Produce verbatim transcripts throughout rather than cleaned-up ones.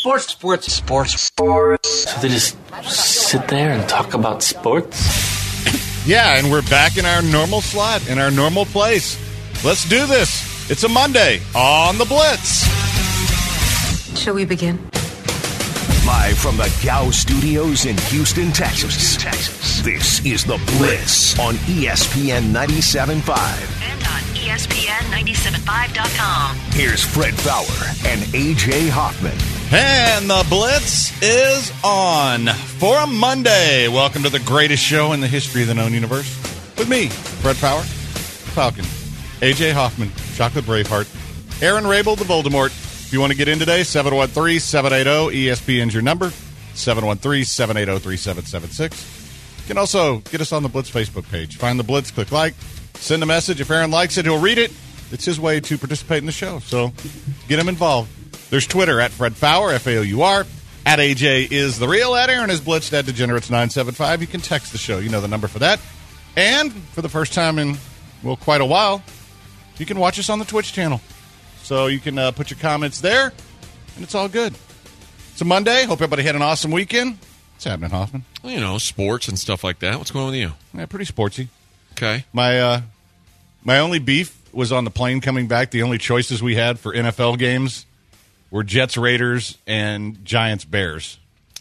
Sports. Sports. Sports. Sports. So they just sit there and talk about sports? Yeah, and we're back in our normal slot, in our normal place. Let's do this. It's a Monday on the Blitz. Shall we begin? Live from the Gow Studios in Houston, Texas. Texas. This is The Blitz on E S P N ninety-seven point five. And on E S P N ninety-seven point five dot com. Here's Fred Faour and A J Hoffman. And The Blitz is on for a Monday. Welcome to the greatest show in the history of the known universe. With me, Fred Faour, Falcon, A J Hoffman, Chocolate Braveheart, Aaron Rabel, the Voldemort. If you want to get in today, seven one three, seven eight zero, E S P N's your number, seven one three, seven eight zero, three seven seven six. You can also get us on the Blitz Facebook page. Find the Blitz, click like, send a message. If Aaron likes it, he'll read it. It's his way to participate in the show, so get him involved. There's Twitter, at Fred Faour, F A O U R, at A J is the real, at Aaron is Blitz, at Degenerates nine seven five. You can text the show. You know the number for that. And for the first time in, well, quite a while, you can watch us on the Twitch channel. So you can uh, put your comments there, and it's all good. It's a Monday. Hope everybody had an awesome weekend. What's happening, Hoffman? Well, you know, sports and stuff like that. What's going on with you? Yeah, pretty sportsy. Okay. My uh, my only beef was on the plane coming back. The only choices we had for N F L games were Jets, Raiders, and Giants, Bears.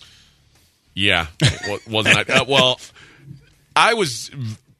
Yeah. It wasn't I, uh, well, I was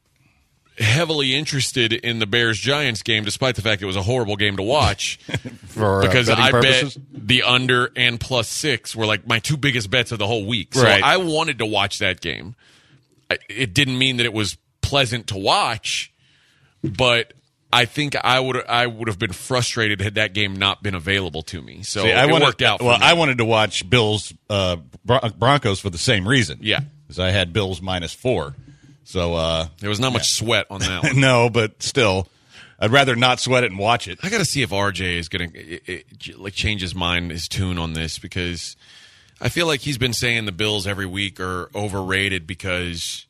heavily interested in the Bears-Giants game, despite the fact it was a horrible game to watch. For, uh, because I purposes? bet the under and plus six were like my two biggest bets of the whole week. So right. I wanted to watch that game. I, it didn't mean that it was pleasant to watch, but I think I would I would have been frustrated had that game not been available to me. So See, I it wanted, worked out for Well, me. I wanted to watch Bills uh, Bron- Broncos for the same reason. Yeah. Because I had Bills minus four. So uh, there was not much sweat on that one. No, but still, I'd rather not sweat it and watch it. I got to see if R J is going to like change his mind, his tune on this, because I feel like he's been saying the Bills every week are overrated because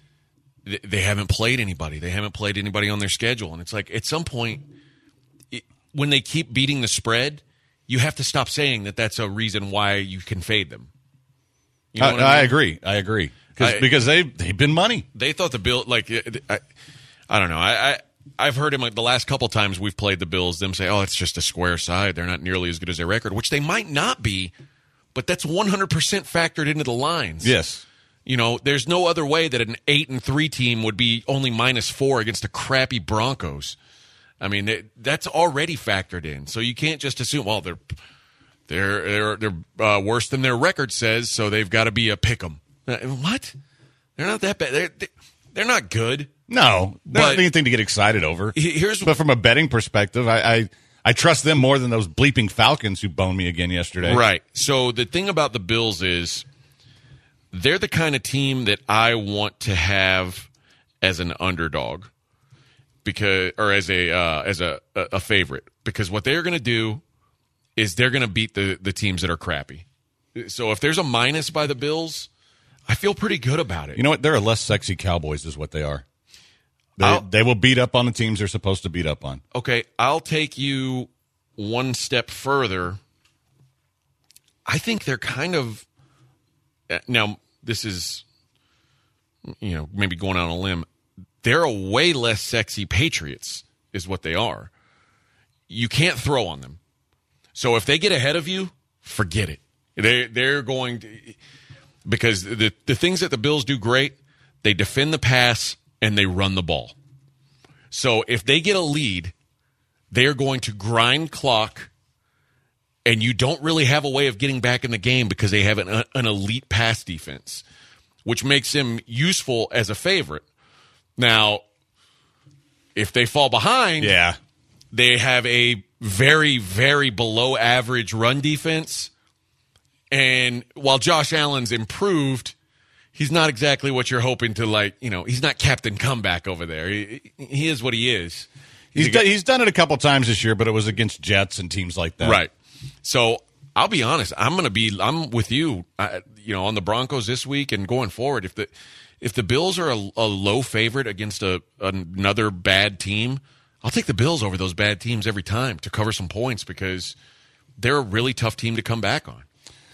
th- they haven't played anybody. They haven't played anybody on their schedule. And it's like at some point, it, when they keep beating the spread, you have to stop saying that that's a reason why you can fade them. You know I, what I mean? I agree. I agree. I, because they, they've been money. They thought the Bill, like, I, I don't know. I, I, I've heard him like the last couple times we've played the Bills, them say, oh, it's just a square side. They're not nearly as good as their record, which they might not be, but that's one hundred percent factored into the lines. Yes. You know, there's no other way that an eight and three team would be only minus four against the crappy Broncos. I mean, they, that's already factored in. So you can't just assume, well, they're they're they're they're uh, worse than their record says, so they've got to be a pick 'em. What? They're not that bad. They're they're not good. No, they're But- not anything to get excited over. Here's But from a betting perspective, I, I I trust them more than those bleeping Falcons who boned me again yesterday. Right. So the thing about the Bills is they're the kind of team that I want to have as an underdog, because or as a uh, as a, a favorite, because what they're going to do is they're going to beat the the teams that are crappy. So if there's a minus by the Bills, I feel pretty good about it. You know what? They're a less sexy Cowboys is what they are. They, I'll- they will beat up on the teams they're supposed to beat up on. Okay, I'll take you one step further. I think they're kind of now. This is, you know, maybe going out on a limb. They're a way less sexy Patriots, is what they are. You can't throw on them. So if they get ahead of you, forget it. They they're going to, because the the things that the Bills do great, they defend the pass and they run the ball. So if they get a lead, they're going to grind clock, and you don't really have a way of getting back in the game because they have an, an elite pass defense, which makes them useful as a favorite. Now, if they fall behind, Yeah. they have a very, very below average run defense. And while Josh Allen's improved, he's not exactly what you're hoping to, like, you know, he's not Captain Comeback over there. He, he is what he is. He's, a done, guy- he's done it a couple times this year, but it was against Jets and teams like that. Right. So I'll be honest. I'm going to be, I'm with you, uh, you know, on the Broncos this week and going forward. If the, if the Bills are a, a low favorite against a, another bad team, I'll take the Bills over those bad teams every time to cover some points, because they're a really tough team to come back on.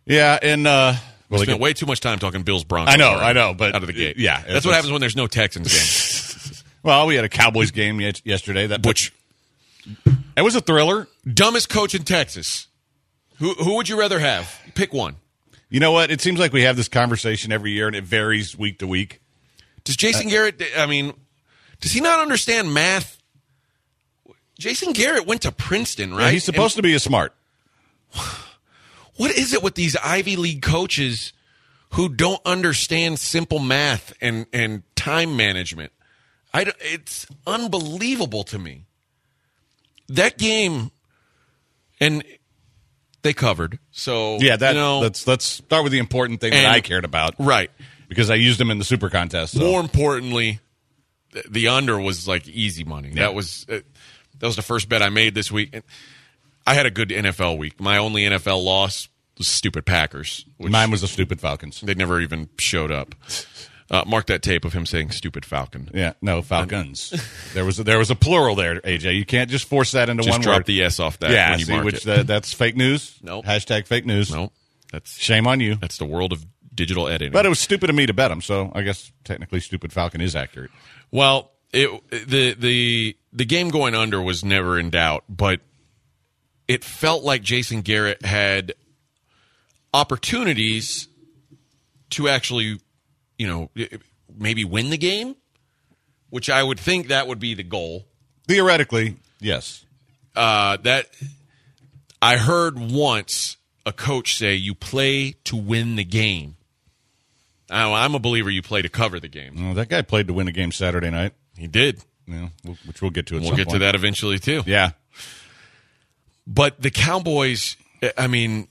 Yeah, and uh, We well, spent they- way too much time talking Bills Broncos. I know, already, I know, but out of the gate. yeah, that's it's- what happens when there's no Texans game. well, we had a Cowboys game ye- yesterday. That Which it was a thriller. dumbest coach in Texas? Who who would you rather have? Pick one. You know what? It seems like we have this conversation every year, and it varies week to week. Does Jason Garrett? I mean, does he not understand math? Jason Garrett went to Princeton, right? Yeah, he's supposed to be a smart. What is it with these Ivy League coaches who don't understand simple math and, and time management? I, don't- it's unbelievable to me. That game, and they covered. So Yeah, that you know, let's let's start with the important thing that And- I cared about, right. because I used them in the Super Contest. So. More importantly, th- the under was like easy money. Yeah. That was uh, that was the first bet I made this week. And I had a good N F L week. My only N F L loss was stupid Packers. Which Mine was the stupid Falcons. they never even showed up. Uh, mark that tape of him saying "stupid Falcon." Yeah, no Falcons. there was a, there was a plural there, A J. You can't just force that into Just one drop word. the S off that yeah, when you see, mark which it. uh, that's fake news. Nope. Hashtag fake news. No, that's Shame on you. that's the world of digital editing. But it was stupid of me to bet them, so I guess technically stupid Falcon is accurate. Well, it, the the the game going under was never in doubt, but it felt like Jason Garrett had opportunities to actually, you know, maybe win the game, which I would think that would be the goal. Theoretically, yes. Uh, that I heard once a coach say, "You play to win the game." I- I'm a believer you play to cover the game. Well, that guy played to win a game Saturday night, He did. you know, wh- which we'll get to at We'll some get to point. that eventually too. Yeah. But the Cowboys, I mean,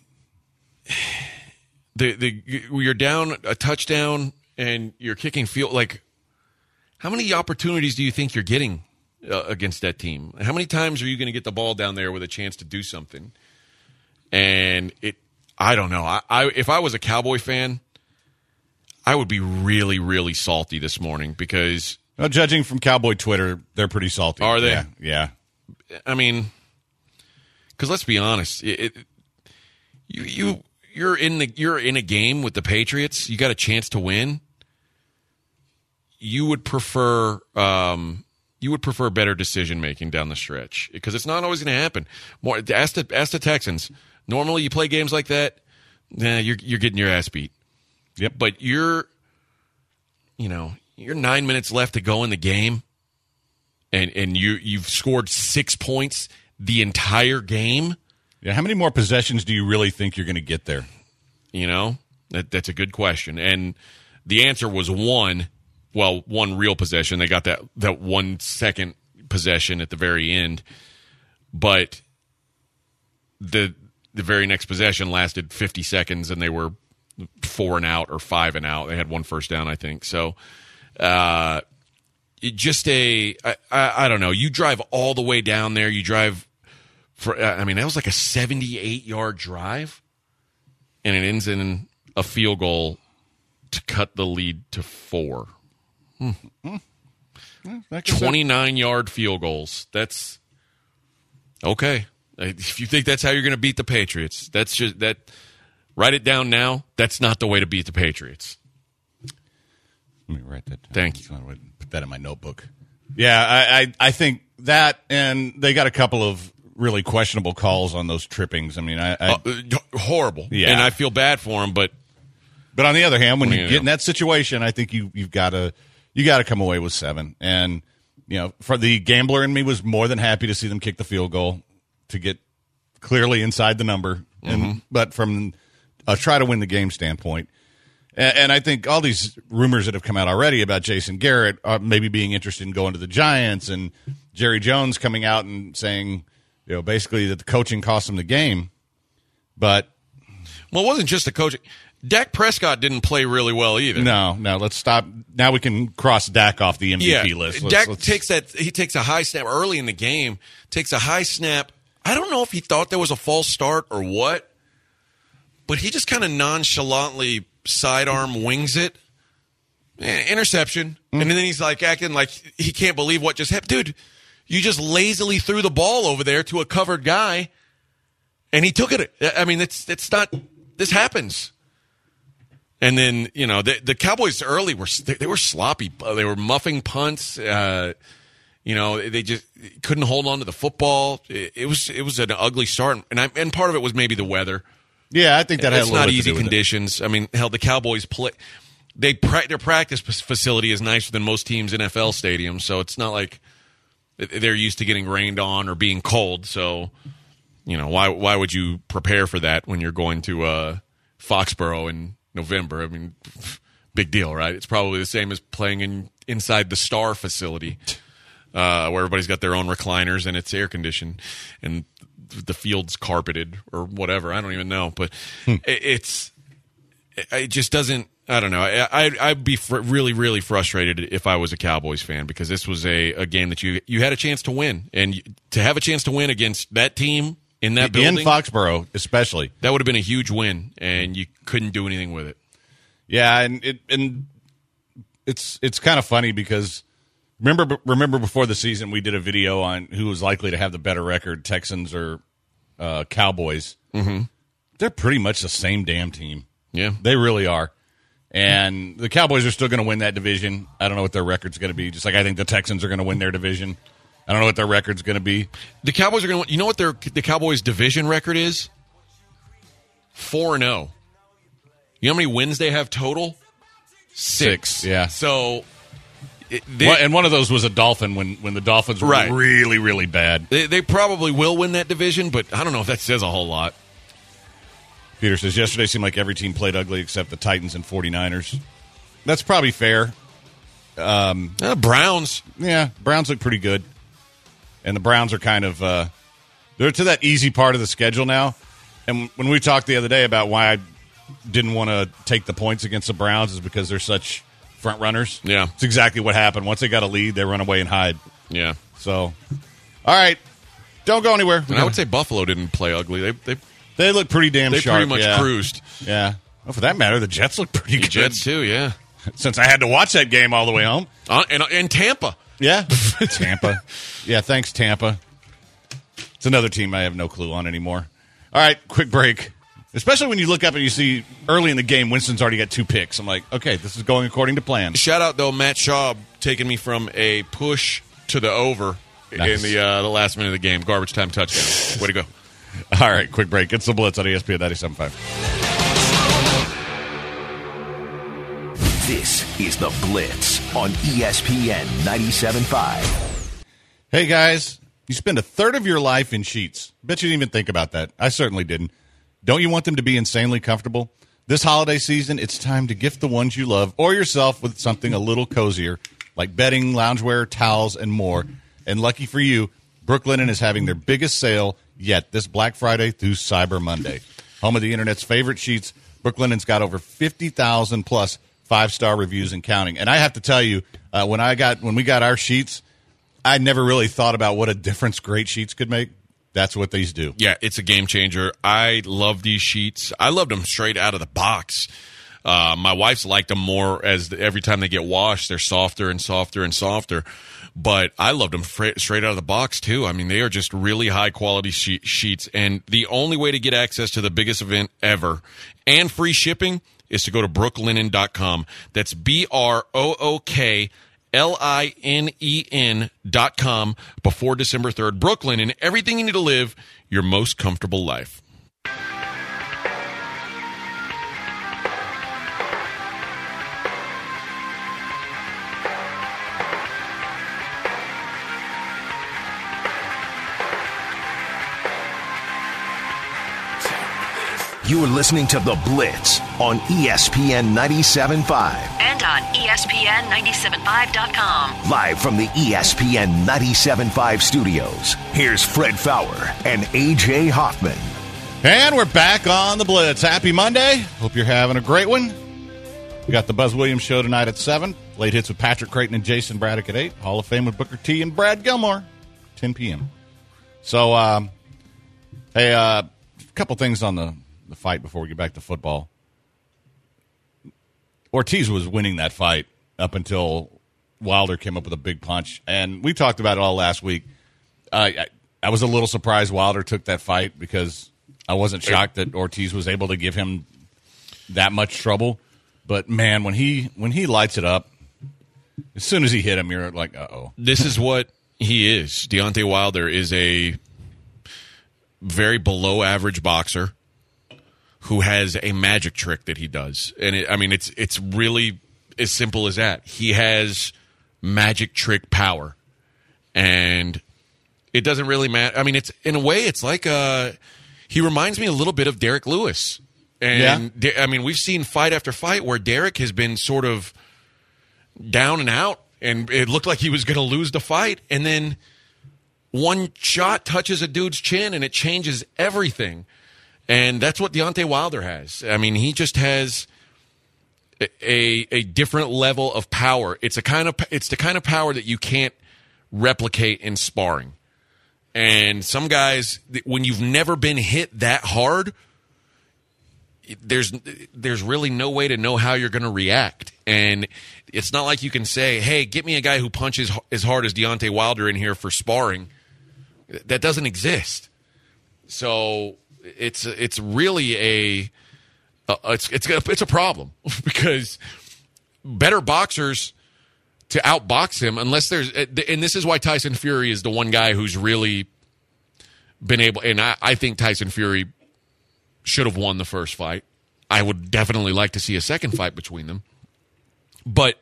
the the you're down a touchdown and you're kicking field. Like, how many opportunities do you think you're getting uh, against that team? How many times are you going to get the ball down there with a chance to do something? And it, I don't know. I, I if I was a Cowboy fan, I would be really, really salty this morning because, Well, judging from Cowboy Twitter, they're pretty salty. Are they? Yeah. yeah. I mean, because let's be honest, it, it, you you you're in the you're in a game with the Patriots. You got a chance to win. You would prefer um, you would prefer better decision making down the stretch because it's not always going to happen. More ask the ask the Texans. Normally, you play games like that, nah, you're you're getting your ass beat. Yep. But you're, you know, you're nine minutes left to go in the game, and and you you've scored six points the entire game. Yeah. How many more possessions do you really think you're going to get there? You know, that that's a good question, and the answer was one. Well, one real possession. They got that that one second possession at the very end, but the the very next possession lasted fifty seconds, and they were four and out or five and out. They had one first down, I think. So, uh, it just a I, I, I don't know. You drive all the way down there. You drive for. I mean, that was like a seventy-eight yard drive, and it ends in a field goal to cut the lead to four. twenty-nine yard field goals. That's okay. If you think that's how you're going to beat the Patriots, that's just that. Write it down now. That's not the way to beat the Patriots. Let me write that down. Thank you. I'm gonna put that in my notebook. Yeah, I, I, I think that, and they got a couple of really questionable calls on those trippings. I mean, I, I Uh, horrible. Yeah. And I feel bad for him, but but on the other hand, when What you do you get know? in that situation, I think you you've got to you got to come away with seven. And you know, for the gambler in me was more than happy to see them kick the field goal to get clearly inside the number. And Mm-hmm. but from a try to win the game standpoint. And, and I think all these rumors that have come out already about Jason Garrett uh, maybe being interested in going to the Giants, and Jerry Jones coming out and saying, you know, basically that the coaching cost him the game. But well, it wasn't just the coaching. Dak Prescott didn't play really well either. no, no, let's stop. Now we can cross Dak off the M V P Yeah, list. Let's- Dak let's- takes that. He takes a high snap early in the game. Takes a high snap. I don't know if he thought there was a false start or what, but he just kind of nonchalantly sidearm wings it. Eh, interception, Mm-hmm. and then he's like acting like he can't believe what just happened. Dude, you just lazily threw the ball over there to a covered guy, and he took it. I mean, that's that's not this happens. And then, you know, the, the Cowboys early were they, they were sloppy. They were muffing punts. Uh, you know, they just couldn't hold on to the football. It, it was it was an ugly start, and I, and part of it was maybe the weather. Yeah, I think that had it's a little not bit easy to do with conditions. it. I mean, hell, the Cowboys play. They pra- their practice facility is nicer than most teams' N F L stadiums, so it's not like they're used to getting rained on or being cold. So, you know, why why would you prepare for that when you're going to uh, Foxborough in November? I mean, big deal, right? It's probably the same as playing in inside the Star facility, uh, where everybody's got their own recliners and it's air conditioned and the field's carpeted or whatever. I don't even know, but hmm. it, it's it just doesn't. I don't know. I, I'd, I'd be fr- really, really frustrated if I was a Cowboys fan because this was a, a game that you you had a chance to win, and you, to have a chance to win against that team in that building, in Foxborough, especially, that would have been a huge win, and you couldn't do anything with it. Yeah, and it and it's it's kind of funny because remember remember before the season we did a video on who was likely to have the better record, Texans or uh, Cowboys. Mm-hmm. They're pretty much the same damn team. Yeah, they really are. And the Cowboys are still going to win that division. I don't know what their record's going to be. Just like I think the Texans are going to win their division. I don't know what their record's going to be. The Cowboys are going to. You know what their the Cowboys' division record is? Four and zero. You know how many wins they have total? Six. Six yeah. So, it, they, well, and one of those was a Dolphin when when the Dolphins were right. really really bad. They, they probably will win that division, but I don't know if that says a whole lot. Peter says, yesterday seemed like every team played ugly except the Titans and 49ers. That's probably fair. Um, uh, Browns. Yeah, Browns look pretty good. And the Browns are kind of, uh, they're to that easy part of the schedule now. And when we talked the other day about why I didn't want to take the points against the Browns is because they're such front runners. Yeah. It's exactly what happened. Once they got a lead, they run away and hide. Yeah. So, all right. Don't go anywhere. And I would say Buffalo didn't play ugly. They they They look pretty damn they sharp. pretty much yeah. cruised. Yeah. Well, for that matter, the Jets look pretty the good. Jets too, yeah. Since I had to watch that game all the way home. Uh, and, and Tampa. Yeah. Tampa. Yeah, thanks, Tampa. It's another team I have no clue on anymore. All right, quick break. Especially when you look up and you see early in the game, Winston's already got two picks. I'm like, okay, this is going according to plan. Shout out, though, Matt Schaub taking me from a push to the over nice. in the uh, the last minute of the game. Garbage time touchdown. Way to go. All right, quick break. It's the Blitz on E S P N ninety-seven point five. This is the Blitz on E S P N ninety-seven point five. Hey, guys, you spend a third of your life in sheets. Bet you didn't even think about that. I certainly didn't. Don't you want them to be insanely comfortable? This holiday season, it's time to gift the ones you love or yourself with something a little cozier, like bedding, loungewear, towels, and more. And lucky for you, Brooklinen is having their biggest sale yet this Black Friday through Cyber Monday. Home of the Internet's favorite sheets, Brooklinen's got over fifty thousand plus five-star reviews and counting. And I have to tell you, uh, when I got when we got our sheets, I never really thought about what a difference great sheets could make. That's what these do. Yeah, it's a game changer. I love these sheets. I loved them straight out of the box. Uh, my wife's liked them more as the, every time they get washed, they're softer and softer and softer. But I loved them fra- straight out of the box, too. I mean, they are just really high-quality she- sheets. And the only way to get access to the biggest event ever and free shipping is to go to brooklinen dot com. That's B R O O K L I N E N dot com before December third. Brooklinen, everything you need to live your most comfortable life. You are listening to The Blitz on E S P N ninety-seven point five. And on E S P N ninety-seven point five dot com. Live from the E S P N ninety-seven point five studios, here's Fred Fowler and A J Hoffman. And we're back on The Blitz. Happy Monday. Hope you're having a great one. We got the Buzz Williams Show tonight at seven. Late hits with Patrick Creighton and Jason Braddock at eight. Hall of Fame with Booker T and Brad Gilmore, ten p.m. So, um, hey, uh, a couple things on the the fight before we get back to football. Ortiz was winning that fight up until Wilder came up with a big punch. And we talked about it all last week. Uh, I, I was a little surprised Wilder took that fight because I wasn't shocked that Ortiz was able to give him that much trouble. But, man, when he when he lights it up, as soon as he hit him, you're like, uh-oh. This is what he is. Deontay Wilder is a very below-average boxer who has a magic trick that he does. And, it, I mean, it's it's really as simple as that. He has magic trick power. And it doesn't really matter. I mean, it's in a way, it's like uh, he reminds me a little bit of Derek Lewis. And, yeah. I mean, we've seen fight after fight where Derek has been sort of down and out, and it looked like he was going to lose the fight. And then one shot touches a dude's chin, and it changes everything. And that's what Deontay Wilder has. I mean, he just has a a different level of power. It's a kind of it's the kind of power that you can't replicate in sparring. And some guys, when you've never been hit that hard, there's there's really no way to know how you're going to react. And it's not like you can say, hey, get me a guy who punches as hard as Deontay Wilder in here for sparring. That doesn't exist. So it's it's really a uh, it's it's a, it's a problem because better boxers to outbox him, unless there's, and this is why Tyson Fury is the one guy who's really been able, and I, I think Tyson Fury should have won the first fight. I would definitely like to see a second fight between them. But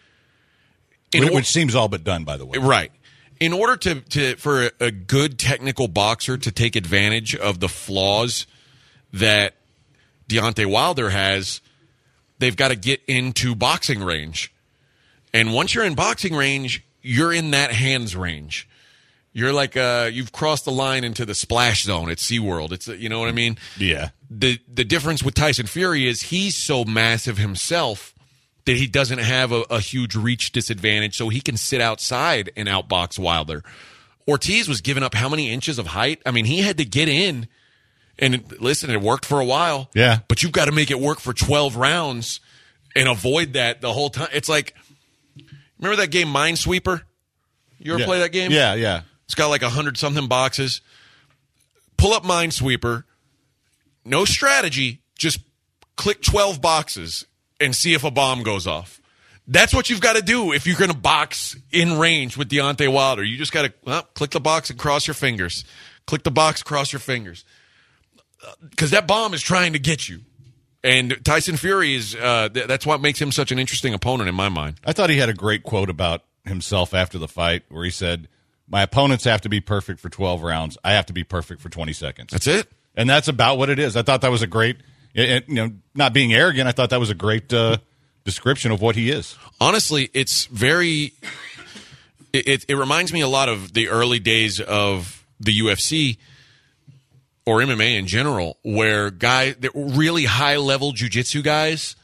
in which, or- which seems all but done, by the way. Right. In order to, to for a, a good technical boxer to take advantage of the flaws that Deontay Wilder has, they've got to get into boxing range. And once you're in boxing range, you're in that hands range. You're like uh, you've crossed the line into the splash zone at SeaWorld. It's you know what I mean? Yeah. The the difference with Tyson Fury is he's so massive himself that he doesn't have a, a huge reach disadvantage, so he can sit outside and outbox Wilder. Ortiz was giving up how many inches of height? I mean, he had to get in. And listen, it worked for a while. Yeah. But you've got to make it work for twelve rounds and avoid that the whole time. It's like, remember that game Minesweeper? You ever yeah. play that game? Yeah, yeah. It's got like a hundred something boxes. Pull up Minesweeper. No strategy. Just click twelve boxes and see if a bomb goes off. That's what you've got to do if you're going to box in range with Deontay Wilder. You just got to well, click the box and cross your fingers. Click the box, cross your fingers. Because that bomb is trying to get you. And Tyson Fury is, uh, th- that's what makes him such an interesting opponent in my mind. I thought he had a great quote about himself after the fight where he said, my opponents have to be perfect for twelve rounds. I have to be perfect for twenty seconds. That's it. And that's about what it is. I thought that was a great, you know, not being arrogant, I thought that was a great uh, description of what he is. Honestly, it's very, it, it, it reminds me a lot of the early days of the U F C or M M A in general, where guys, really high-level jiu-jitsu guys,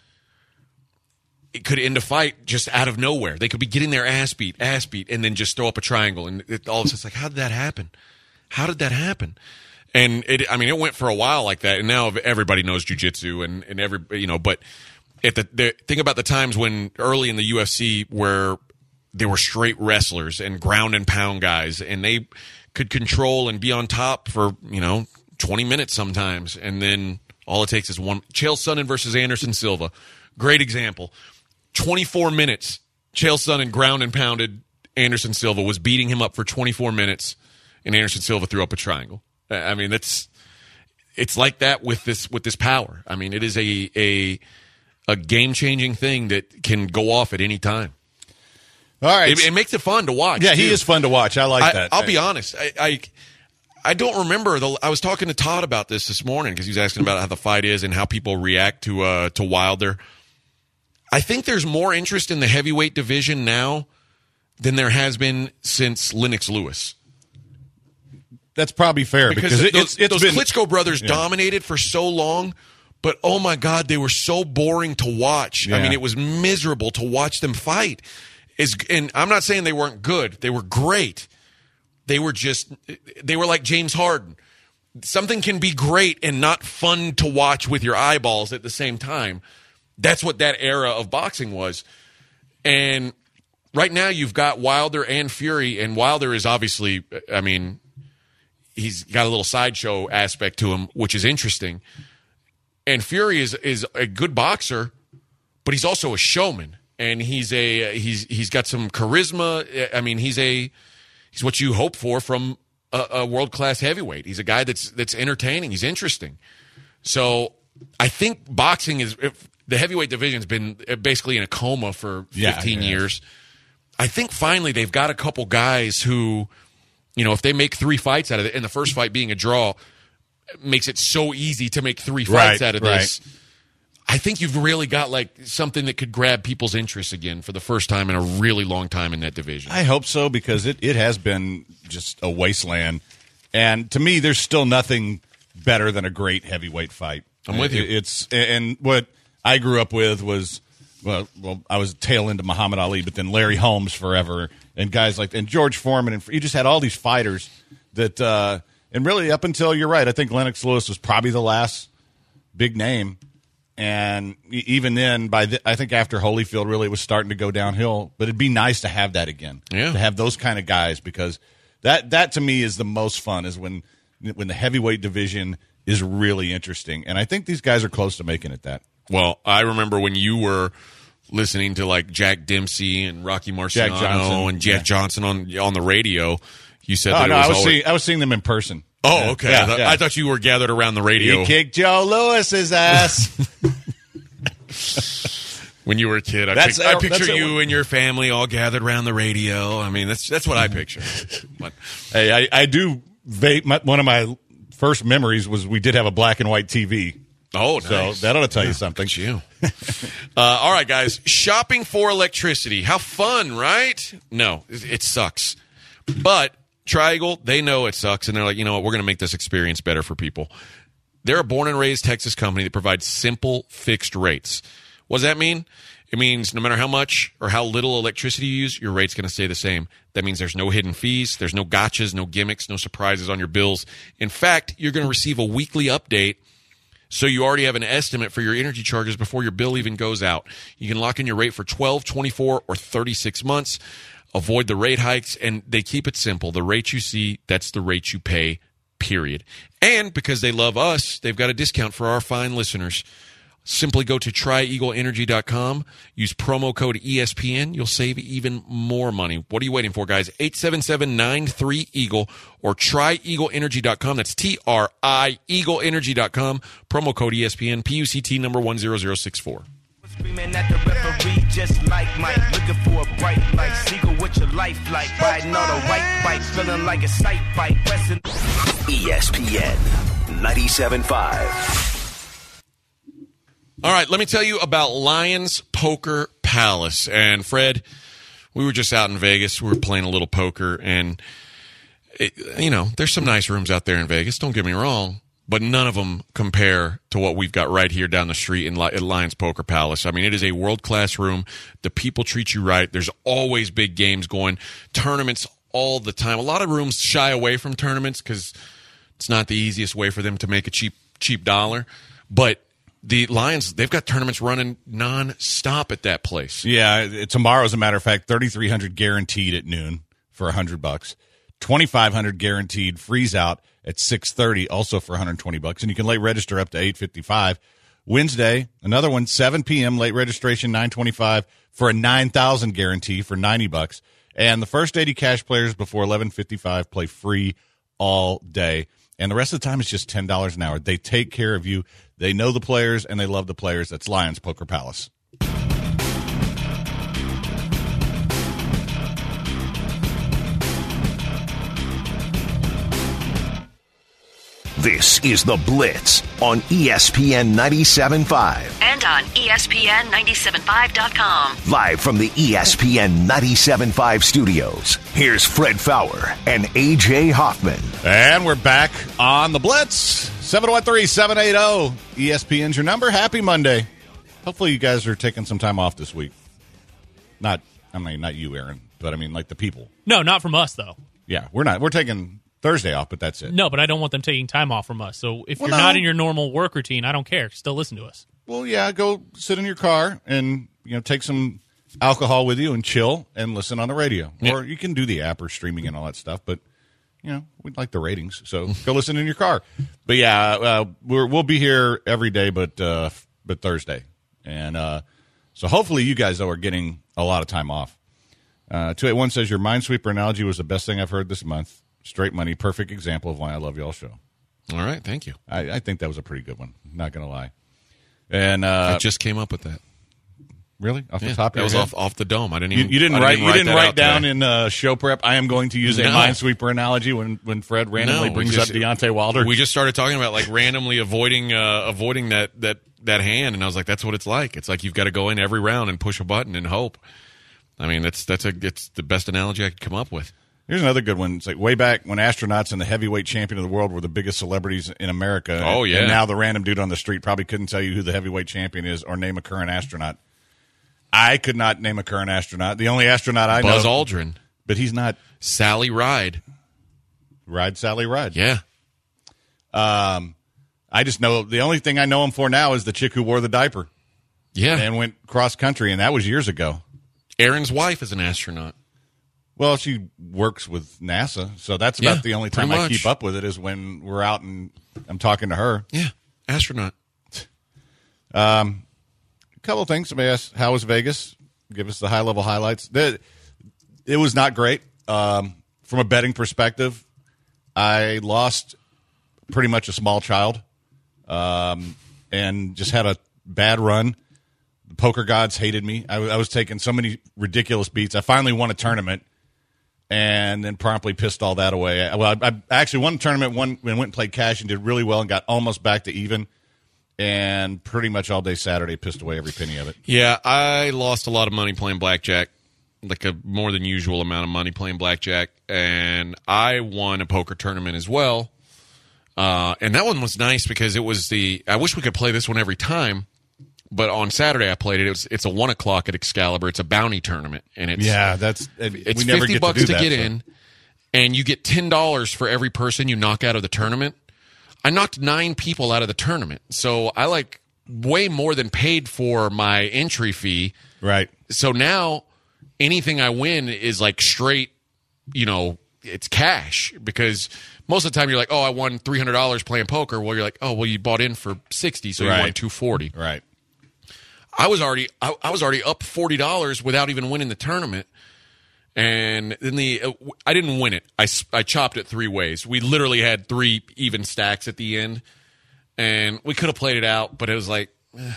it could end a fight just out of nowhere. They could be getting their ass beat, ass beat, and then just throw up a triangle. And it, all of a sudden, it's like, how did that happen? How did that happen? And, it, I mean, it went for a while like that, and now everybody knows jiu-jitsu, and, and every, you know, but at the, the think about the times when early in the U F C where they were straight wrestlers and ground and pound guys, and they could control and be on top for, you know, twenty minutes sometimes, and then all it takes is one. Chael Sonnen versus Anderson Silva. Great example. twenty-four minutes. Chael Sonnen ground and pounded Anderson Silva, was beating him up for twenty-four minutes, and Anderson Silva threw up a triangle. I mean, that's it's like that with this with this power. I mean, it is a a, a game-changing thing that can go off at any time. All right. It, it makes it fun to watch. Yeah, too. he is fun to watch. I like I, that. I'll be honest. I, I I don't remember. The, I was talking to Todd about this this morning because he was asking about how the fight is and how people react to uh, to Wilder. I think there's more interest in the heavyweight division now than there has been since Lennox Lewis. That's probably fair because, because it, those, it's, it's those been, Klitschko brothers yeah. dominated for so long, but oh my God, they were so boring to watch. Yeah. I mean, it was miserable to watch them fight. Is and I'm not saying they weren't good; they were great. They were just, they were like James Harden. Something can be great and not fun to watch with your eyeballs at the same time. That's what that era of boxing was. And right now you've got Wilder and Fury, and Wilder is obviously, I mean, he's got a little sideshow aspect to him, which is interesting. And Fury is is a good boxer, but he's also a showman, and he's a he's he's got some charisma. I mean, he's a he's what you hope for from a, a world class heavyweight. He's a guy that's that's entertaining. He's interesting. So I think boxing is the heavyweight division's been basically in a coma for fifteen yeah, yeah. years. I think finally they've got a couple guys who, you know, if they make three fights out of it, and the first fight being a draw, makes it so easy to make three fights right, out of right. this. I think you've really got like something that could grab people's interest again for the first time in a really long time in that division. I hope so, because it, it has been just a wasteland. And to me, there's still nothing better than a great heavyweight fight. I'm with you. It, it's and what I grew up with was well, well, I was tail into Muhammad Ali, but then Larry Holmes forever, and guys like and George Foreman, and you just had all these fighters that. Uh, And really, up until, you're right, I think Lennox Lewis was probably the last big name. And even then, by the, I think after Holyfield, really it was starting to go downhill. But it'd be nice to have that again, yeah. to have those kind of guys, because that, that to me is the most fun, is when when the heavyweight division is really interesting. And I think these guys are close to making it that. Well, I remember when you were listening to like Jack Dempsey and Rocky Marciano and Jack yeah. Johnson on on the radio. You said Oh, that no, it was I was always... seeing I was seeing them in person. Oh, Yeah. okay. Yeah, I, thought, yeah. I thought you were gathered around the radio. He kicked Joe Lewis's ass. When you were a kid, I, That's pic- I it, picture that's it. you and your family all gathered around the radio. I mean, that's that's what I picture. But, Hey, I, I do. Vape, my, one of my first memories was we did have a black and white T V. oh, nice. So that ought to tell you something. Look at you. uh, all right, guys. Shopping for electricity. How fun, right? No, it, it sucks. But Tri-Eagle, they know it sucks, and they're like, you know what? We're going to make this experience better for people. They're a born and raised Texas company that provides simple fixed rates. What does that mean? It means no matter how much or how little electricity you use, your rate's going to stay the same. That means there's no hidden fees, there's no gotchas, no gimmicks, no surprises on your bills. In fact, you're going to receive a weekly update, so you already have an estimate for your energy charges before your bill even goes out. You can lock in your rate for twelve, twenty-four, or thirty-six months. Avoid the rate hikes, and they keep it simple. The rate you see, that's the rate you pay, period. And because they love us, they've got a discount for our fine listeners. Simply go to tri eagle energy dot com. Use promo code E S P N. You'll save even more money. What are you waiting for, guys? eight seven seven, nine three, eagle or tri eagle energy dot com. That's T R I, eagle energy dot com. Promo code E S P N, P U C T number one zero zero six four. Screaming at the referee just like Mike. Looking for a bright light. Seagull with your life like riding on a white bike. Feeling like a sight bike. Pressing E S P N ninety-seven point five. All right, let me tell you about Lions Poker Palace. And Fred, we were just out in Vegas. We were playing a little poker, and it, you know, there's some nice rooms out there in Vegas. Don't get me wrong, but none of them compare to what we've got right here down the street in Li- at Lions Poker Palace. I mean, it is a world-class room. The people treat you right. There's always big games going, tournaments all the time. A lot of rooms shy away from tournaments because it's not the easiest way for them to make a cheap cheap dollar, but the Lions, they've got tournaments running non-stop at that place. Yeah, tomorrow, as a matter of fact, thirty-three hundred guaranteed at noon for one hundred bucks. twenty-five hundred guaranteed freeze out at six thirty, also for one hundred twenty bucks. And you can late register up to eight fifty-five. Wednesday, another one, seven p.m. late registration, nine twenty-five for a nine thousand guarantee for ninety bucks. And the first eighty cash players before eleven fifty-five play free all day. And the rest of the time, it's just ten dollars an hour. They take care of you. They know the players, and they love the players. That's Lions Poker Palace. This is The Blitz on E S P N ninety-seven point five. And on E S P N nine seven five dot com. Live from the E S P N ninety-seven point five studios, here's Fred Fowler and A J Hoffman. And we're back on The Blitz. seven one three, seven eight zero. E S P N's your number. Happy Monday. Hopefully you guys are taking some time off this week. Not, I mean, not you, Aaron, but I mean, like the people. No, not from us, though. Yeah, we're not. We're taking Thursday off, but that's it. No, but I don't want them taking time off from us. So if Well, you're no. not in your normal work routine, I don't care. Still listen to us. Well, yeah, go sit in your car and, you know, take some alcohol with you and chill and listen on the radio. Yeah. Or you can do the app or streaming and all that stuff, but you know, we'd like the ratings. So go listen in your car. But yeah, uh, we're, we'll be here every day, but uh, but Thursday, and uh, so hopefully you guys though are getting a lot of time off. Uh, two eight one says your Minesweeper analogy was the best thing I've heard this month. Straight money, perfect example of why I love y'all show. All right, thank you. I, I think that was a pretty good one. Not gonna lie. And uh, I just came up with that. Really? Off Yeah, the top of that your was head? off off the dome. I didn't You, even. you didn't I write. even You didn't that write out down today. in uh, show prep. I am going to use a No. Minesweeper analogy when, when Fred randomly No, we brings just- up Deontay Wilder. We just started talking about like randomly avoiding uh, avoiding that that that hand, and I was like, that's what it's like. It's like you've got to go in every round and push a button and hope. I mean, that's that's a it's the best analogy I could come up with. Here's another good one. It's like way back when astronauts and the heavyweight champion of the world were the biggest celebrities in America. Oh, yeah. And now the random dude on the street probably couldn't tell you who the heavyweight champion is or name a current astronaut. I could not name a current astronaut. The only astronaut I Buzz know. Aldrin, But he's not Sally Ride. Ride Sally Ride. Yeah. Um, I just know the only thing I know him for now is the chick who wore the diaper Yeah. and went cross country, and that was years ago. Aaron's wife is an astronaut. Well, she works with NASA, so that's about Yeah, the only time pretty I much. keep up with it is when we're out and I'm talking to her. Yeah. Astronaut. A couple of things. Somebody asked, how was Vegas? Give us the high-level highlights. The, it was not great. Um, from a betting perspective, I lost pretty much a small child um, and just had a bad run. The poker gods hated me. I, I was taking so many ridiculous beats. I finally won a tournament and then promptly pissed all that away. Well, I, I actually won the tournament, won, and went and played cash and did really well and got almost back to even. And pretty much all day Saturday pissed away every penny of it. Yeah, I lost a lot of money playing blackjack, like a more than usual amount of money playing blackjack, and I won a poker tournament as well. Uh, and that one was nice because it was the. I wish we could play this one every time, but on Saturday I played it. It was, it's a one o'clock at Excalibur. It's a bounty tournament, and it's Yeah, that's it's we never fifty get bucks to, do to that, get so. in, and you get ten dollars for every person you knock out of the tournament. I knocked nine people out of the tournament, so I like way more than paid for my entry fee. Right. So now anything I win is like straight, you know, it's cash because most of the time you're like, oh, I won three hundred dollars playing poker. Well, you're like, oh, well, you bought in for sixty, so you Right. won two forty. Right. I was already I, I was already up forty dollars without even winning the tournament. And then the uh, I didn't win it. I, s- I chopped it three ways. We literally had three even stacks at the end, and we could have played it out, but it was like eh,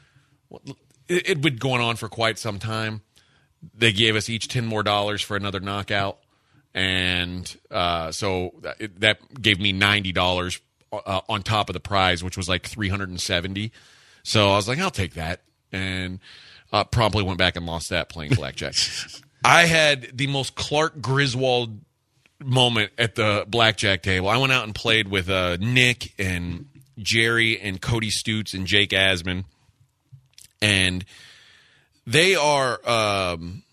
it had been going on for quite some time. They gave us each ten more dollars for another knockout, and uh, so that, that gave me ninety dollars uh, on top of the prize, which was like three hundred and seventy. So I was like, I'll take that, and uh, promptly went back and lost that playing blackjack. I had the most Clark Griswold moment at the blackjack table. I went out and played with uh, Nick and Jerry and Cody Stutes and Jake Asman, and they are um,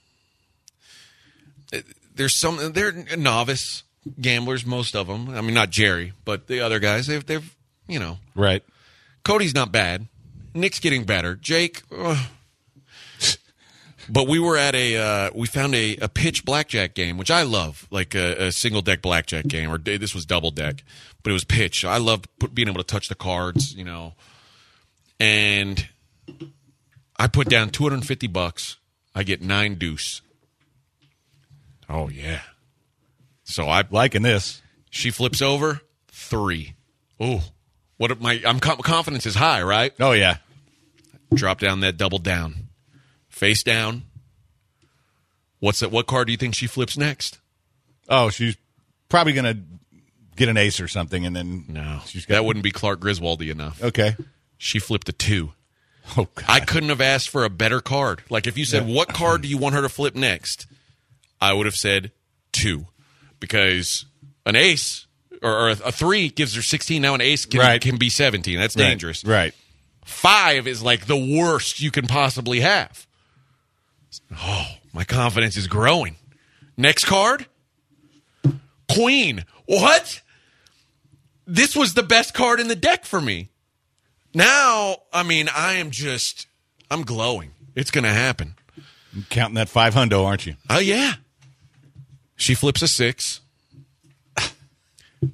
there's some they're novice gamblers, most of them. I mean, not Jerry, but the other guys. They've they've you know Right. Cody's not bad. Nick's getting better. Jake. Uh, But we were at a, uh, we found a, a pitch blackjack game, which I love, like a, a single deck blackjack game, or this was double deck, but it was pitch. I loved put, being able to touch the cards, you know. And I put down two hundred fifty bucks. I get nine deuce. Oh, yeah. So I, Liking this. she flips over, three. Oh, what if my, I'm confidence is high, right? Oh, yeah. Drop down that double down. Face down. What's that? What card do you think she flips next? Oh, she's probably going to get an ace or something, and then No, she's got that wouldn't be Clark Griswoldy enough. Okay. She flipped a two. Oh, God. I couldn't have asked for a better card. Like if you said, what card do you want her to flip next? I would have said two. Because an ace or, or a, a three gives her sixteen. Now an ace can, Right. can be seventeen. That's Right. dangerous. Right. Five is like the worst you can possibly have. Oh, my confidence is growing. Next card? Queen. What? This was the best card in the deck for me. Now, I mean, I am just, I'm glowing. It's going to happen. You're counting that five hundo, aren't you? Oh, yeah. She flips a six.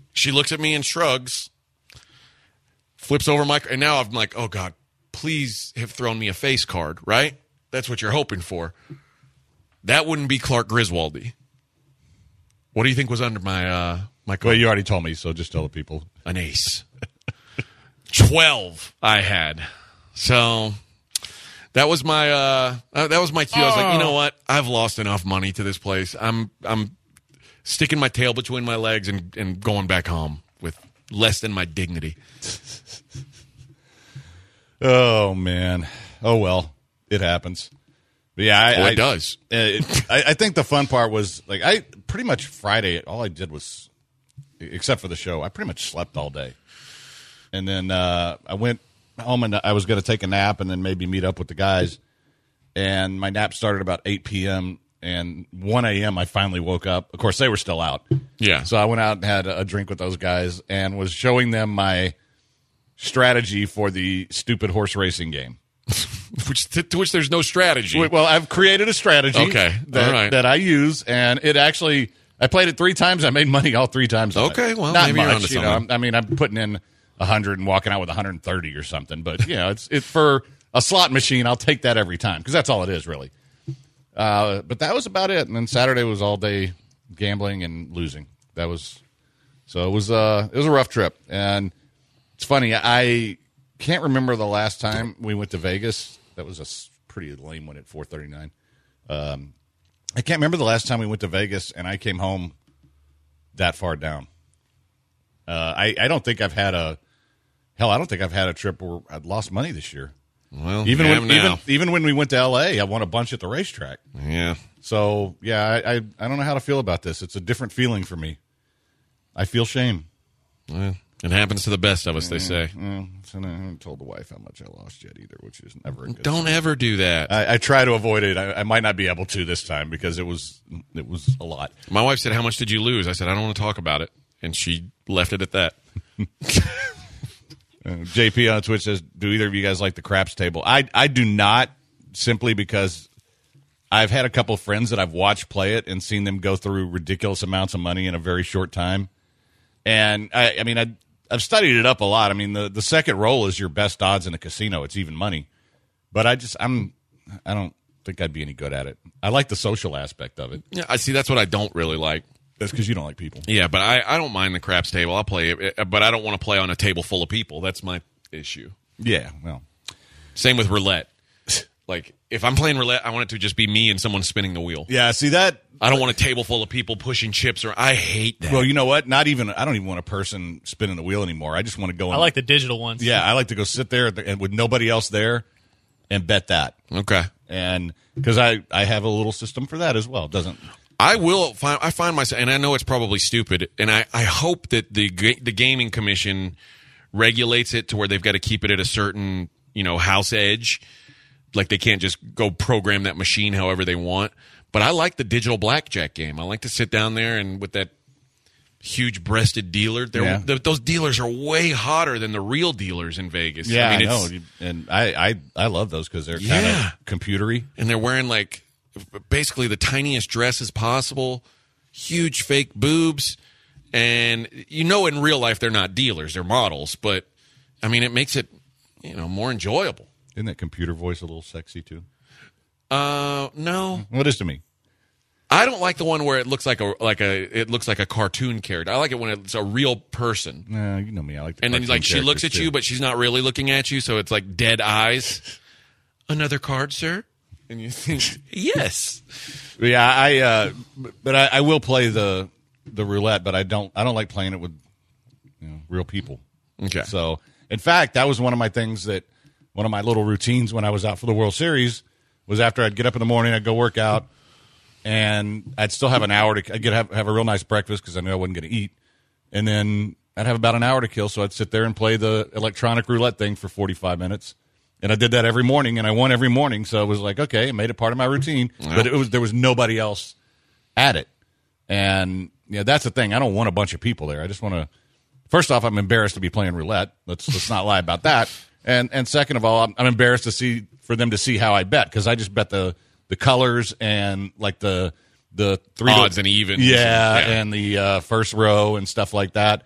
She looks at me and shrugs, flips over my, and now I'm like, oh God, please have thrown me a face card, right? That's what you're hoping for. That wouldn't be Clark Griswoldy. What do you think was under my uh, my card? Well, you already told me, so just tell the people. An ace. twelve I had. So that was my uh, uh, that was my cue. I was like, you know what? I've lost enough money to this place. I'm I'm sticking my tail between my legs and, and going back home with less than my dignity. Oh man. Oh well. It happens. But yeah, I, oh, it I, does. It, I, I think the fun part was like I pretty much Friday. All I did was, except for the show, I pretty much slept all day. And then uh, I went home and I was going to take a nap and then maybe meet up with the guys. And my nap started about eight p.m. and one a.m. I finally woke up. Of course, they were still out. Yeah. So I went out and had a drink with those guys and was showing them my strategy for the stupid horse racing game. which to, to which there's no strategy. Well, I've created a strategy okay. that, all right. that I use, and it actually I played it three times. I made money all three times. Okay, it. well, not maybe much. you're onto You know, something. I mean, I'm putting in a hundred and walking out with one hundred thirty or something. But you know, it's it's for a slot machine. I'll take that every time because that's all it is, really. Uh, but that was about it. And then Saturday was all day gambling and losing. That was so it was uh it was a rough trip. And it's funny, I can't remember the last time we went to Vegas. That was a pretty lame one at four thirty-nine. Um, I can't remember the last time we went to Vegas and I came home that far down. Uh, I, I don't think I've had a hell. I don't think I've had a trip where I'd lost money this year. Well, even you when have even now. even when we went to L A, I won a bunch at the racetrack. Yeah. So yeah, I, I I don't know how to feel about this. It's a different feeling for me. I feel shame. Well, it happens to the best of us, they say. Well, so I haven't told the wife how much I lost yet either, which is never a good Don't sign. ever do that. I, I try to avoid it. I, I might not be able to this time because it was it was a lot. My wife said, how much did you lose? I said, I don't want to talk about it. And she left it at that. uh, J P on Twitch says, do either of you guys like the craps table? I, I do not, simply because I've had a couple of friends that I've watched play it and seen them go through ridiculous amounts of money in a very short time. And, I, I mean, I, I've studied it up a lot. I mean, the, the second roll is your best odds in a casino. It's even money. But I just, I'm, I don't think I'd be any good at it. I like the social aspect of it. Yeah, I see. That's what I don't really like. That's because you don't like people. Yeah, but I, I don't mind the craps table. I'll play it, but I don't want to play on a table full of people. That's my issue. Yeah, well. Same with roulette. Like, if I'm playing roulette, I want it to just be me and someone spinning the wheel. Yeah, see that? I don't want a table full of people pushing chips. Or I hate that. Well, you know what? Not even, I don't even want a person spinning the wheel anymore. I just want to go in. I like the digital ones. Yeah, I like to go sit there at the, and with nobody else there and bet that. Okay. And because I, I have a little system for that as well. It doesn't. I will find. I find myself, and I know it's probably stupid, and I, I hope that the ga- the gaming commission regulates it to where they've got to keep it at a certain, you know, house edge. Like they can't just go program that machine however they want. But I like the digital blackjack game. I like to sit down there and with that huge breasted dealer. Yeah. Th- those dealers are way hotter than the real dealers in Vegas. Yeah, I, I mean, know. it's- And I, I, I love those because they're kind Yeah. of computery. and they're wearing like basically the tiniest dresses possible, huge fake boobs, and you know in real life they're not dealers, they're models, but I mean it makes it, you know, more enjoyable. Isn't that computer voice a little sexy too? Uh no. Well, it is to me. I don't like the one where it looks like a like a it looks like a cartoon character. I like it when it's a real person. Nah, you know me. I like the And then cartoon like she looks at characters, you too. but she's not really looking at you, so it's like dead eyes. Another card, sir? And you think, "Yes." Yeah, I. Uh, but I, I will play the the roulette, but I don't. I don't like playing it with you know real people. Okay. So, in fact, that was one of my things that one of my little routines when I was out for the World Series was after I'd get up in the morning, I'd go work out, and I'd still have an hour to I'd get have, have a real nice breakfast because I knew I wasn't going to eat, and then I'd have about an hour to kill. So I'd sit there and play the electronic roulette thing for forty-five minutes. And I did that every morning, and I won every morning. So it was like, okay, I made it part of my routine. Yeah. But it was there was nobody else at it. And yeah, that's the thing. I don't want a bunch of people there. I just want to. First off, I'm embarrassed to be playing roulette. Let's let's not lie about that. And and second of all, I'm, I'm embarrassed to see for them to see how I bet because I just bet the the colors and like the the three Odds and evens. yeah, Yeah. and the uh, first row and stuff like that.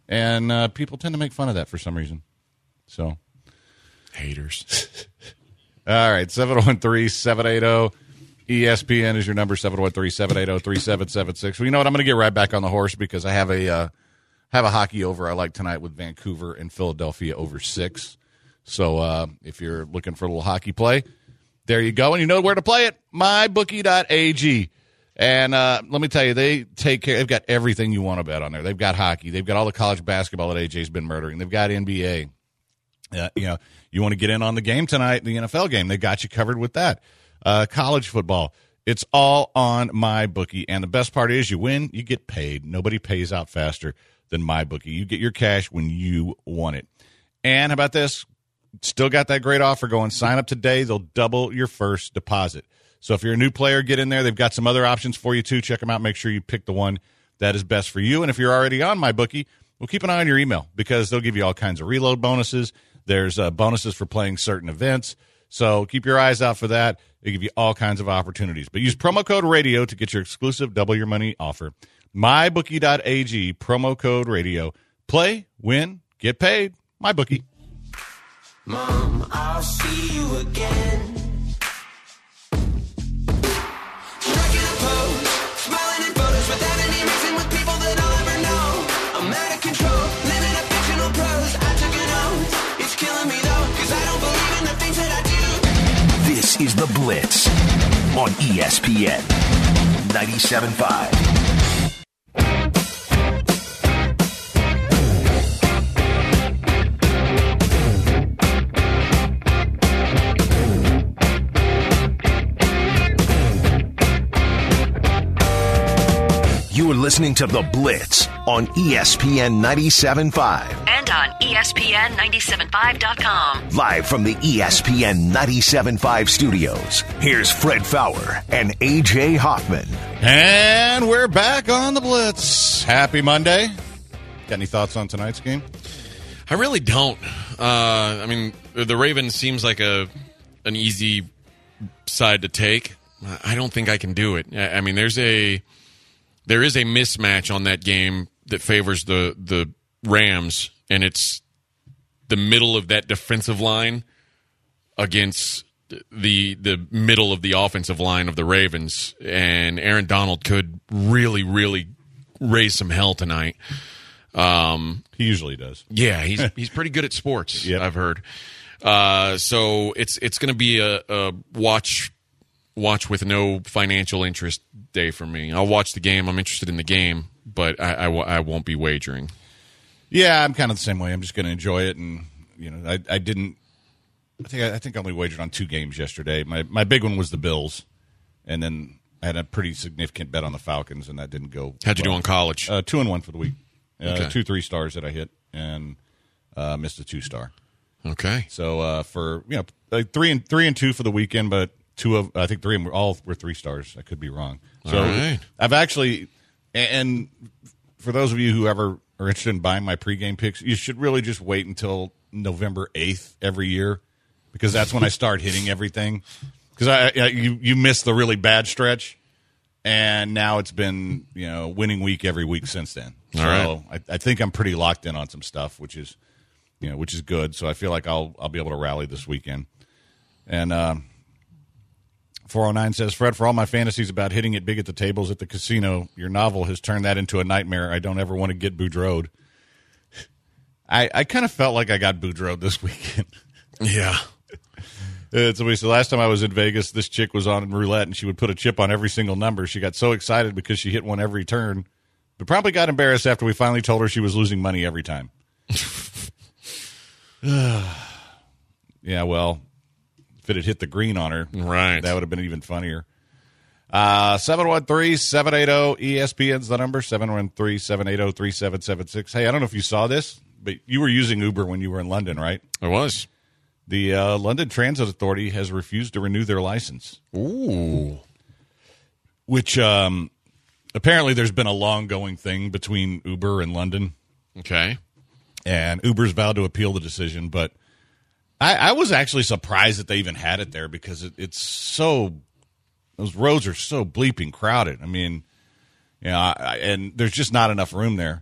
And uh, people tend to make fun of that for some reason. So, haters. All right, seven one three, seven eight zero, E S P N is your number, seven one three, seven eight zero, three seven seven six. Well, you know what? I'm going to get right back on the horse because I have a uh, have a hockey over I like tonight with Vancouver and Philadelphia over six. So uh, if you're looking for a little hockey play, there you go. And you know where to play it, my bookie dot a g. And uh, let me tell you, they take care. They've got everything you want to bet on there. They've got hockey. They've got all the college basketball that A J's been murdering. They've got N B A. Uh, you know, you want to get in on the game tonight, the N F L game. They got you covered with that. Uh, college football. It's all on MyBookie. And the best part is you win, you get paid. Nobody pays out faster than MyBookie. You get your cash when you want it. And how about this? Still got that great offer going. Sign up today. They'll double your first deposit. So if you're a new player, get in there. They've got some other options for you, too. Check them out. Make sure you pick the one that is best for you. And if you're already on MyBookie, well, keep an eye on your email because they'll give you all kinds of reload bonuses. There's uh, bonuses for playing certain events. So keep your eyes out for that. They give you all kinds of opportunities. But use promo code radio to get your exclusive double your money offer. my bookie dot a g, promo code radio. Play, win, get paid. MyBookie. Mom, I'll see you again. Striking a pose, smiling in photos without any reason with people that I'll ever know. I'm out of control, living a fictional prose. I took an oath, it's killing me though, cause I don't believe in the things that I do. This is The Blitz on E S P N ninety-seven point five. You're listening to The Blitz on E S P N ninety-seven point five. And on E S P N ninety-seven point five dot com. Live from the E S P N ninety-seven point five studios, here's Fred Fowler and A J Hoffman. And we're back on The Blitz. Happy Monday. Got any thoughts on tonight's game? I really don't. Uh, I mean, the Ravens seems like a an easy side to take. I don't think I can do it. I mean, there's a... There is a mismatch on that game that favors the the Rams, and it's the middle of that defensive line against the the middle of the offensive line of the Ravens. And Aaron Donald could really, really raise some hell tonight. Um, he usually does. Yeah, he's he's pretty good at sports. Yep. I've heard. Uh, so it's it's going to be a, a watch. Watch with no financial interest day for me. I'll watch the game. I'm interested in the game, but I, I, I won't be wagering. Yeah, I'm kind of the same way. I'm just going to enjoy it, and you know, I, I didn't. I think I, I think I only wagered on two games yesterday. My my big one was the Bills, and then I had a pretty significant bet on the Falcons, and that didn't go. How'd you well. do on college? Uh, two and one for the week. Uh, Okay. Two three stars that I hit, and uh, missed a two star. Okay. So uh, for you know, like three and three and two for the weekend, but. Two of I think three of them were, all were three stars. I could be wrong. So all right. I've actually, and for those of you who ever are interested in buying my pregame picks, you should really just wait until November eighth every year because that's when I start hitting everything. Because I, I you you missed the really bad stretch, and now it's been you know winning week every week since then. All so right. I, I think I'm pretty locked in on some stuff, which is you know which is good. So I feel like I'll I'll be able to rally this weekend, and. Um, four oh nine says, Fred, for all my fantasies about hitting it big at the tables at the casino, your novel has turned that into a nightmare. I don't ever want to get boudreauxed. I, I kind of felt like I got boudreauxed this weekend. Yeah. It's always the last time I was in Vegas, this chick was on roulette, and she would put a chip on every single number. She got so excited because she hit one every turn, but probably got embarrassed after we finally told her she was losing money every time. Yeah, well... If it had hit the green on her, right, that would have been even funnier. Uh, seven one three, seven eight zero, E S P N's the number, seven one three, seven eight zero, three seven seven six. Hey, I don't know if you saw this, but you were using Uber when you were in London, right? I was. The uh, London Transit Authority has refused to renew their license. Ooh. Which um, apparently there's been a long-going thing between Uber and London. Okay. And Uber's vowed to appeal the decision, but I, I was actually surprised that they even had it there because it, it's so – those roads are so bleeping crowded. I mean, you know, I, and there's just not enough room there.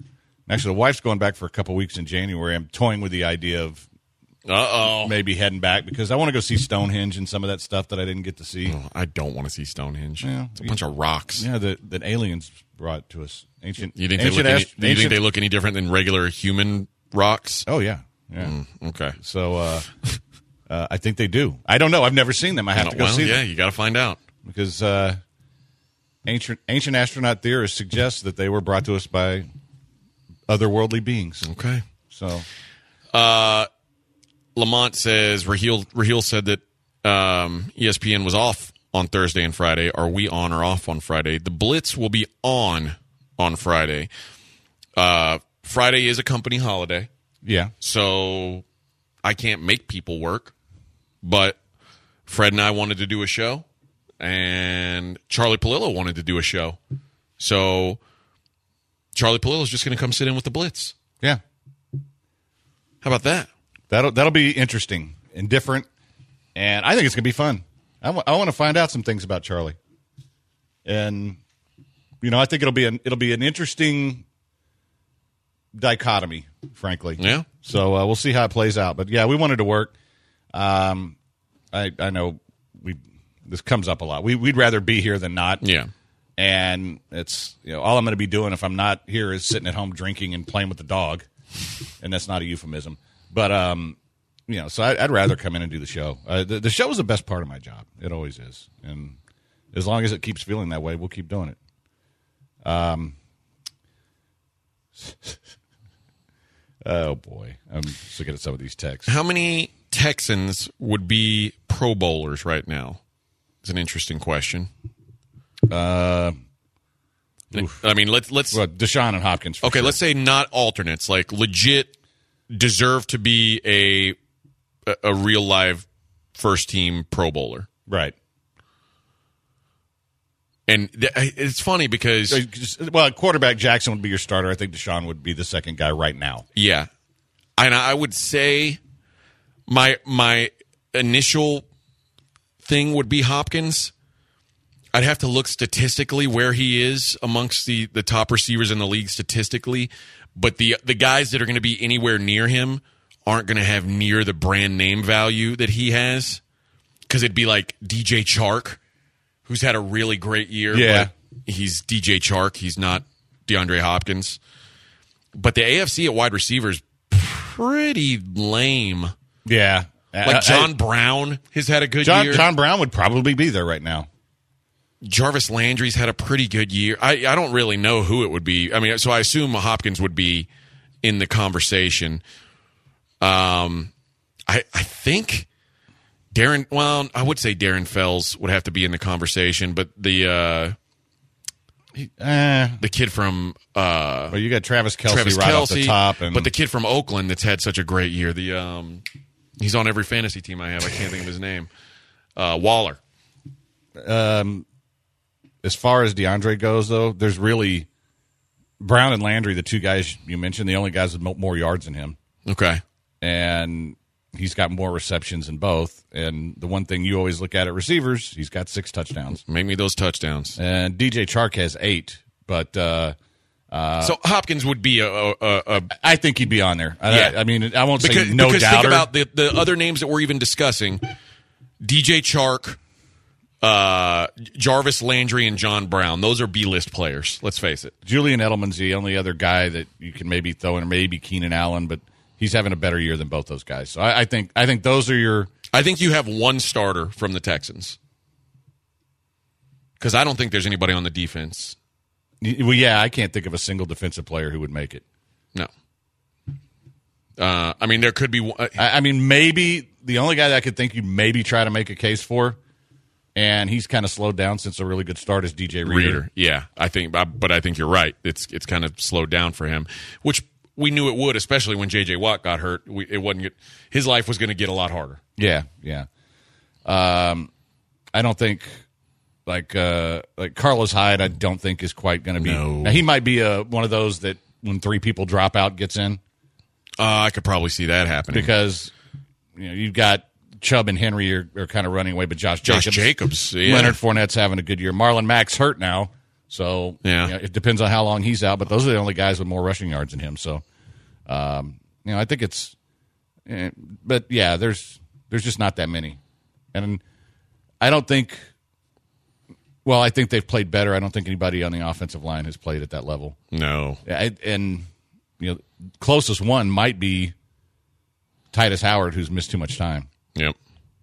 Actually, the wife's going back for a couple weeks in January. I'm toying with the idea of Uh-oh. maybe heading back because I want to go see Stonehenge and some of that stuff that I didn't get to see. Oh, I don't want to see Stonehenge. Yeah. It's a bunch of rocks. Yeah, that, that aliens brought to us. Ancient. You think they ancient look any, ast- do you think ancient- they look any different than regular human rocks? Oh, yeah. Yeah. Mm, okay. So uh, uh, I think they do. I don't know. I've never seen them. I have to go well, see yeah, them. you got to find out. Because uh, ancient ancient astronaut theorists suggest that they were brought to us by otherworldly beings. Okay. So, uh, Lamont says Raheel Raheel said that um, E S P N was off on Thursday and Friday. Are we on or off on Friday? The Blitz will be on on Friday. Uh, Friday is a company holiday, yeah. so I can't make people work. But Fred and I wanted to do a show, and Charlie Palillo wanted to do a show. So Charlie Palillo's just going to come sit in with the Blitz. Yeah. How about that? That'll that'll be interesting and different, and I think it's going to be fun. I, w- I want to find out some things about Charlie, and you know, I think it'll be an it'll be an interesting dichotomy, frankly. Yeah. So uh, we'll see how it plays out. But yeah, we wanted to work. Um, I I know we this comes up a lot. We we'd rather be here than not. Yeah. And it's you know all I'm going to be doing if I'm not here is sitting at home drinking and playing with the dog, and that's not a euphemism. But um, you know, so I, I'd rather come in and do the show. Uh, the, the show is the best part of my job. It always is, and as long as it keeps feeling that way, we'll keep doing it. Um. Oh boy, I'm just looking at some of these texts. How many Texans would be Pro Bowlers right now? It's an interesting question. Uh, I mean, let's let's. well, Deshaun and Hopkins. For Okay, sure. let's say not alternates, like legit deserve to be a a, a real live first team Pro Bowler. Right. And th- it's funny because Well, quarterback Jackson would be your starter. I think Deshaun would be the second guy right now. yeah, and I would say my my initial thing would be Hopkins. I'd have to look statistically where he is amongst the, the top receivers in the league statistically, but the the guys that are going to be anywhere near him aren't going to have near the brand name value that he has, because it'd be like D J Chark, who's had a really great year. Yeah. But he's D J Chark. He's not DeAndre Hopkins. But the A F C at wide receivers pretty lame. Yeah. Like John I, Brown has had a good John, year. John Brown would probably be there right now. Jarvis Landry's had a pretty good year. I, I don't really know who it would be. I mean, so I assume Hopkins would be in the conversation. Um, I I think Darren. Well, I would say Darren Fells would have to be in the conversation, but the uh, Uh, the kid from uh, well, you got Travis Kelce Travis right Kelce, off the top, and but the kid from Oakland that's had such a great year. The um, he's on every fantasy team I have. I can't think of his name. Uh, Waller. um, as far as DeAndre goes, though, there's really Brown and Landry, the two guys you mentioned, the only guys with mo- more yards than him, Okay. and he's got more receptions than both. And the one thing you always look at at receivers, he's got six touchdowns. Make me those touchdowns. And D J Chark has eight, but uh, uh, So Hopkins would be a, a, a I think he'd be on there. I, Yeah. I mean, I won't because, say no because doubter. think about the, the other names that we're even discussing: D J Chark, uh, Jarvis Landry, and John Brown. Those are B-list players. Let's face it. Julian Edelman's the only other guy that you can maybe throw in, or maybe Keenan Allen, but he's having a better year than both those guys. So I, I think I think those are your. I think you have one starter from the Texans, because I don't think there's anybody on the defense. Well, yeah, I can't think of a single defensive player who would make it. No. Uh, I mean, there could be. one- I, I mean, maybe the only guy that I could think you maybe try to make a case for, and he's kind of slowed down since a really good start, is D J Reader. Reader, yeah, I think, but I think you're right. It's it's kind of slowed down for him, which we knew it would, especially when J J Watt got hurt. We, it wasn't get, his life was going to get a lot harder. Yeah, yeah. Um, I don't think like uh, like Carlos Hyde. I don't think is quite going to be. No. Now, he might be a, one of those that when three people drop out gets in. Uh, I could probably see that happening Because you know you've got Chubb and Henry are, are kind of running away, but Josh Josh Jacobs, Jacobs, yeah. Leonard Fournette's having a good year. Marlon Mack's hurt now, So Yeah. you know, it depends on how long he's out, but those are the only guys with more rushing yards than him. So, um, you know, I think it's eh, – but, yeah, there's there's just not that many. And I don't think – well, I think they've played better. I don't think anybody on the offensive line has played at that level. No. I, and, you know, closest one might be Titus Howard, who's missed too much time. Yep.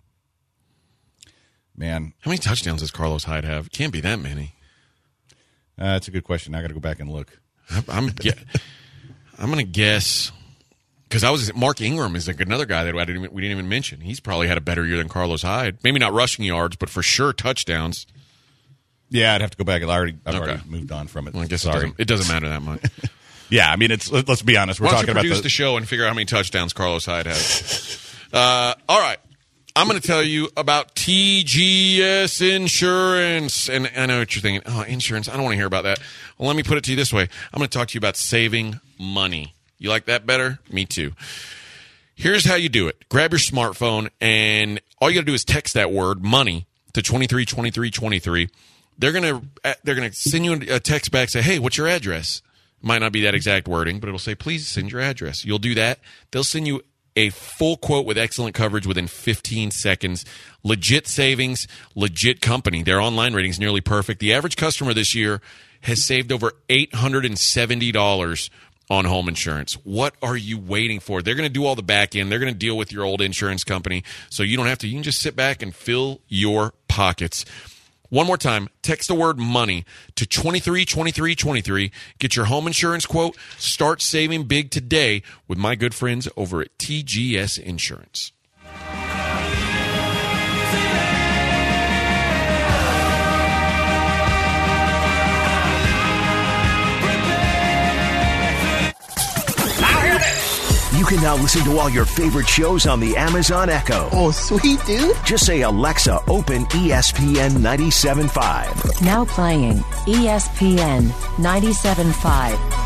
Man. How many touchdowns does Carlos Hyde have? Can't be that many. Uh, that's a good question. I got to go back and look. I'm I'm, I'm going to guess because I was Mark Ingram is like another guy that I didn't, we didn't even mention. He's probably had a better year than Carlos Hyde. Maybe not rushing yards, but for sure touchdowns. Yeah, I'd have to go back. I already, I've Okay. already moved on from it. Well, I guess it Sorry. doesn't, it doesn't matter that much. Yeah, I mean, it's. let- let's be honest. We're Why don't talking you about produce the, the show and figure out how many touchdowns Carlos Hyde has? uh, all right. I'm going to tell you about T G S Insurance. And I know what you're thinking. Oh, insurance. I don't want to hear about that. Well, let me put it to you this way. I'm going to talk to you about saving money. You like that better? Me too. Here's how you do it. Grab your smartphone, and all you got to do is text that word money to twenty-three twenty-three twenty-three. They're going to they're going to send you a text back, say, "Hey, what's your address?" Might not be that exact wording, but it'll say, "Please send your address." You'll do that. They'll send you a full quote with excellent coverage within fifteen seconds. Legit savings, legit company. Their online rating is nearly perfect. The average customer this year has saved over eight hundred seventy dollars on home insurance. What are you waiting for? They're going to do all the back end. They're going to deal with your old insurance company, so you don't have to. You can just sit back and fill your pockets. One more time, text the word money to twenty-three twenty-three twenty-three. Get your home insurance quote. Start saving big today with my good friends over at T G S Insurance. You can now listen to all your favorite shows on the Amazon Echo. Oh, sweet, dude. Just say, Alexa, open E S P N ninety-seven point five. Now playing E S P N ninety-seven point five.